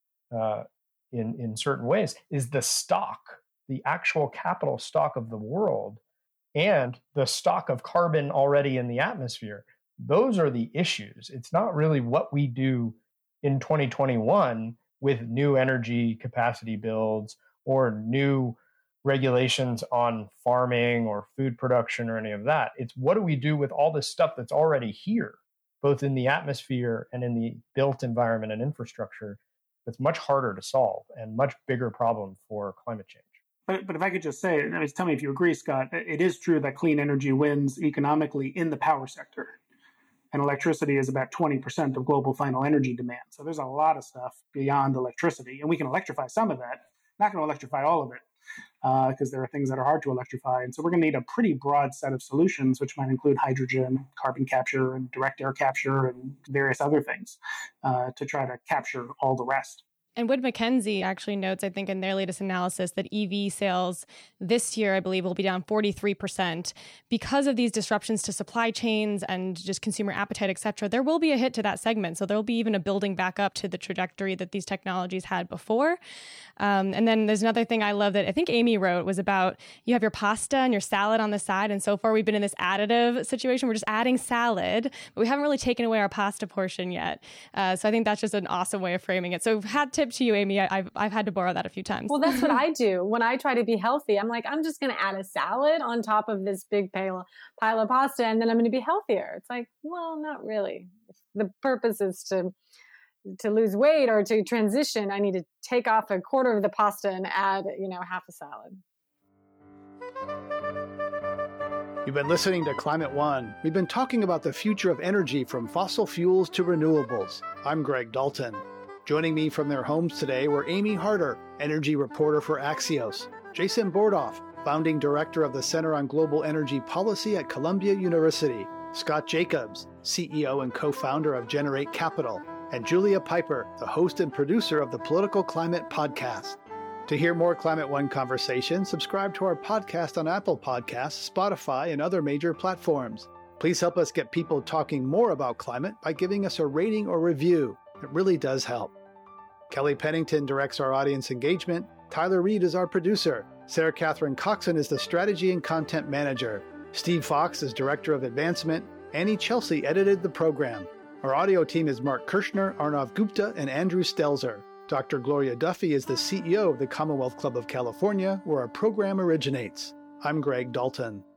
Speaker 5: in certain ways, is the stock, the actual capital stock of the world, and the stock of carbon already in the atmosphere. Those are the issues. It's not really what we do in 2021 with new energy capacity builds or new regulations on farming or food production or any of that. It's what do we do with all this stuff that's already here, both in the atmosphere and in the built environment and infrastructure, that's much harder to solve and much bigger problem for climate change.
Speaker 4: But if I could just say, tell me if you agree, Scott, it is true that clean energy wins economically in the power sector. And electricity is about 20% of global final energy demand. So there's a lot of stuff beyond electricity. And we can electrify some of that. Not going to electrify all of it because there are things that are hard to electrify. And so we're going to need a pretty broad set of solutions, which might include hydrogen, carbon capture, and direct air capture, and various other things to try to capture all the rest.
Speaker 6: And Wood Mackenzie actually notes, I think in their latest analysis, that EV sales this year, I believe, will be down 43% because of these disruptions to supply chains and just consumer appetite, et cetera. There will be a hit to that segment. So there will be even a building back up to the trajectory that these technologies had before. And then there's another thing I love that I think Amy wrote was about you have your pasta and your salad on the side. And so far we've been in this additive situation. We're just adding salad, but we haven't really taken away our pasta portion yet. So I think that's just an awesome way of framing it. So hat tip to you, Amy. I've had to borrow that a few times.
Speaker 3: Well, that's what I do. When I try to be healthy, I'm like, I'm just going to add a salad on top of this big pile of pasta, and then I'm going to be healthier. It's like, well, not really. If the purpose is to lose weight or to transition, I need to take off a quarter of the pasta and add, half a salad.
Speaker 2: You've been listening to Climate One. We've been talking about the future of energy from fossil fuels to renewables. I'm Greg Dalton. Joining me from their homes today were Amy Harder, energy reporter for Axios, Jason Bordoff, founding director of the Center on Global Energy Policy at Columbia University, Scott Jacobs, CEO and co-founder of Generate Capital, and Julia Piper, the host and producer of the Political Climate Podcast. To hear more Climate One conversation, subscribe to our podcast on Apple Podcasts, Spotify, and other major platforms. Please help us get people talking more about climate by giving us a rating or review. It really does help. Kelly Pennington directs our audience engagement. Tyler Reed is our producer. Sarah Catherine Coxon is the strategy and content manager. Steve Fox is director of advancement. Annie Chelsea edited the program. Our audio team is Mark Kirshner, Arnav Gupta, and Andrew Stelzer. Dr. Gloria Duffy is the CEO of the Commonwealth Club of California, where our program originates. I'm Greg Dalton.